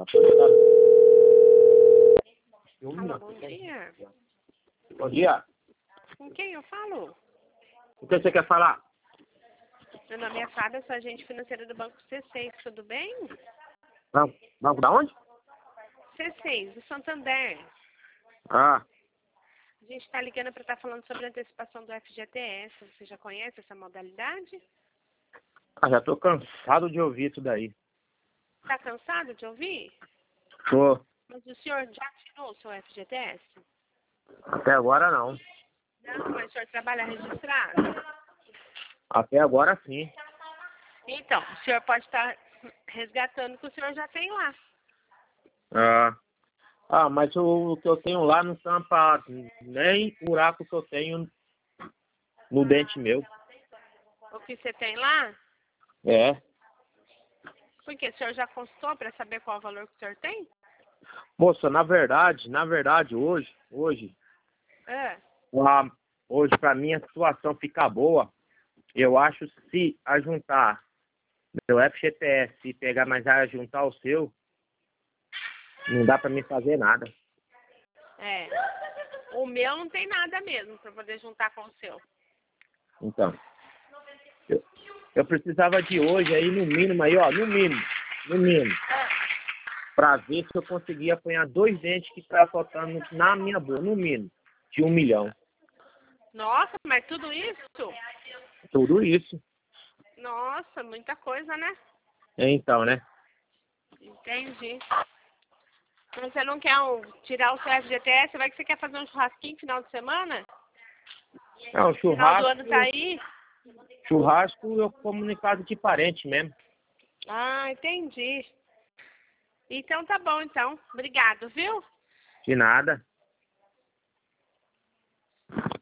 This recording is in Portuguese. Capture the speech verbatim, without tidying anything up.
Alô, bom dia. Bom dia. Com quem eu falo? O que você quer falar? Meu nome é Fábio, sou agente financeira do Banco C seis, tudo bem? Banco, banco da onde? C seis, do Santander. Ah, A gente está ligando para estar falando sobre a antecipação do F G T S. Você já conhece essa modalidade? ah, já tô cansado de ouvir isso daí. Está cansado de ouvir? Tô. Mas o senhor já tirou o seu F G T S? Até agora não. Não, mas o senhor trabalha registrado? Até agora sim. Então, o senhor pode estar resgatando o que o senhor já tem lá. Ah, ah mas o, o que eu tenho lá não tampa nem buraco que eu tenho no dente meu. O que você tem lá? É. Porque o senhor já consultou para saber qual o valor que o senhor tem? Moça, na verdade, na verdade, hoje, hoje, É. ah, hoje pra mim a situação ficar boa, eu acho se ajuntar meu F G T S e pegar mais a juntar o seu, não dá pra mim fazer nada. É. O meu não tem nada mesmo para poder juntar com o seu. Então, eu, eu precisava de hoje aí no mínimo aí, ó, no mínimo, no mínimo, pra ver se eu conseguia apanhar dois dentes que tá faltando na minha boca, no mínimo, de um milhão. Nossa, mas tudo isso? Tudo isso. Nossa, muita coisa, né? Então, né? Entendi. Mas você não quer um, tirar o seu F G T S? Vai que você quer fazer um churrasquinho final de semana? É, o Final do churrasco, ano tá aí? churrasco eu como em casa de parente mesmo. Ah, entendi. Então tá bom, então. Obrigado, viu? De nada.